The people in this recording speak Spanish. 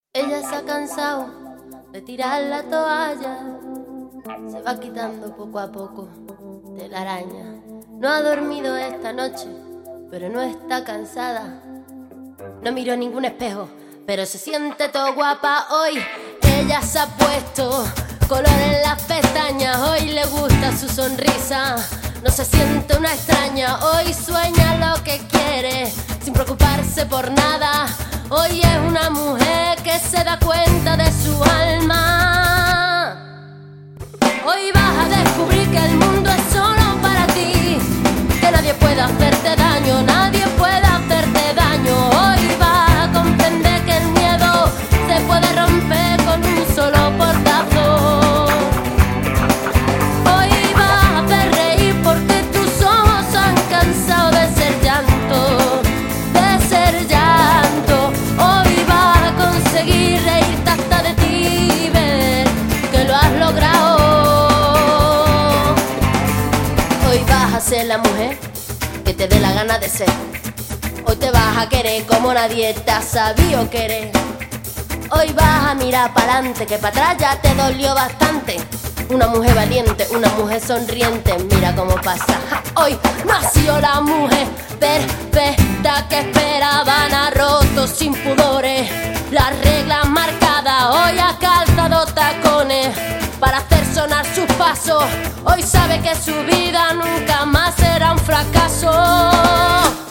Ella se ha cansado de tirar la toalla, se va quitando poco a poco de la araña. No ha dormido esta noche, pero no está cansada. No miró ningún espejo, pero se siente todo guapa hoy. Ella se ha puesto color en las pestañas, hoy le gusta su sonrisa. No se siente una extraña, hoy sueña lo que quiere, sin preocuparse por nada. Hoy es una mujer que se da cuenta de su alma. Hoy vas a descubrir que el mundo es solo para ti, que nadie puede hacerte daño, nadie puede hacerte daño. Hoy vas a comprender que el miedo se puede romper con un solo portazo. Hoy vas a hacer reír porque tus ojos han cansado de ser llanto, de ser llanto. Hoy vas a conseguir reírte hasta de ti y ver que lo has logrado. Hoy vas a ser la mujer que te dé la gana de ser. Hoy te vas a querer como nadie te ha sabido querer. Hoy vas a mirar para adelante, que para atrás ya te dolió bastante. Una mujer valiente, una mujer sonriente, mira cómo pasa. Hoy nació la mujer perfecta que esperaban, ha roto sin pudores las reglas marcadas. Hoy ha calzado tacones para hacer sonar sus pasos. Hoy sabe que su vida nunca más será un fracaso.